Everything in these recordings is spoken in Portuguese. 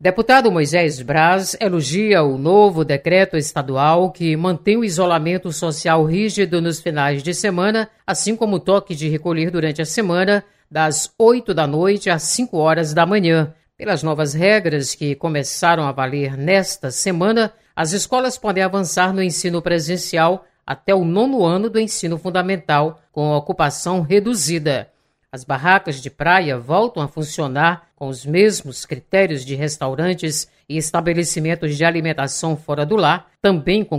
Deputado Moisés Braz elogia o novo decreto estadual que mantém o isolamento social rígido nos finais de semana, assim como o toque de recolher durante a semana, das 8 da noite às 5 horas da manhã. Pelas novas regras que começaram a valer nesta semana, as escolas podem avançar no ensino presencial até o 9º ano do ensino fundamental, com ocupação reduzida. As barracas de praia voltam a funcionar com os mesmos critérios de restaurantes e estabelecimentos de alimentação fora do lar, também com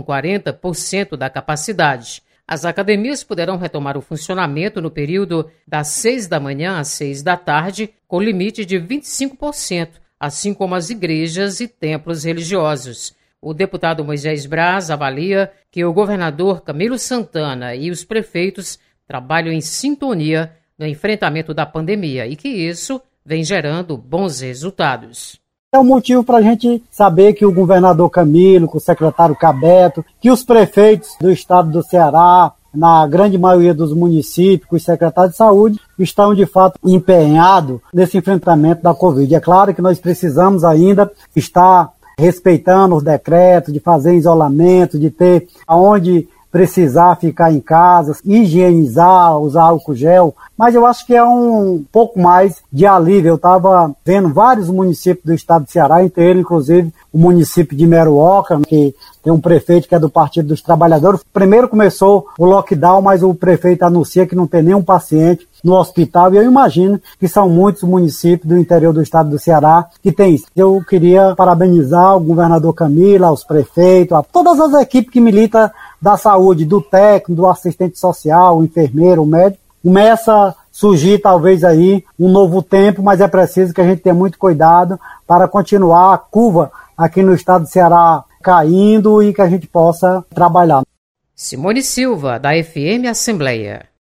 40% da capacidade. As academias poderão retomar o funcionamento no período das 6 da manhã às 6 da tarde, com limite de 25%, assim como as igrejas e templos religiosos. O deputado Moisés Braz avalia que o governador Camilo Santana e os prefeitos trabalham em sintonia no enfrentamento da pandemia e que isso vem gerando bons resultados. É um motivo para a gente saber que o governador Camilo, que o secretário Cabeto, que os prefeitos do estado do Ceará, na grande maioria dos municípios, os secretários de saúde, estão de fato empenhados nesse enfrentamento da Covid. É claro que nós precisamos ainda estar respeitando os decretos, de fazer isolamento, de ter aonde precisar ficar em casa, higienizar, usar álcool gel, mas eu acho que é um pouco mais de alívio. Eu estava vendo vários municípios do estado do Ceará, entre eles, inclusive, o município de Meruoca, que tem um prefeito que é do Partido dos Trabalhadores. Primeiro começou o lockdown, mas o prefeito anuncia que não tem nenhum paciente no hospital, e eu imagino que são muitos municípios do interior do estado do Ceará que tem isso. Eu queria parabenizar o governador Camilo, os prefeitos, a todas as equipes que militam da saúde, do técnico, do assistente social, o enfermeiro, o médico. Começa a surgir talvez aí um novo tempo, mas é preciso que a gente tenha muito cuidado para continuar a curva aqui no estado do Ceará caindo e que a gente possa trabalhar. Simone Silva, da FM Assembleia.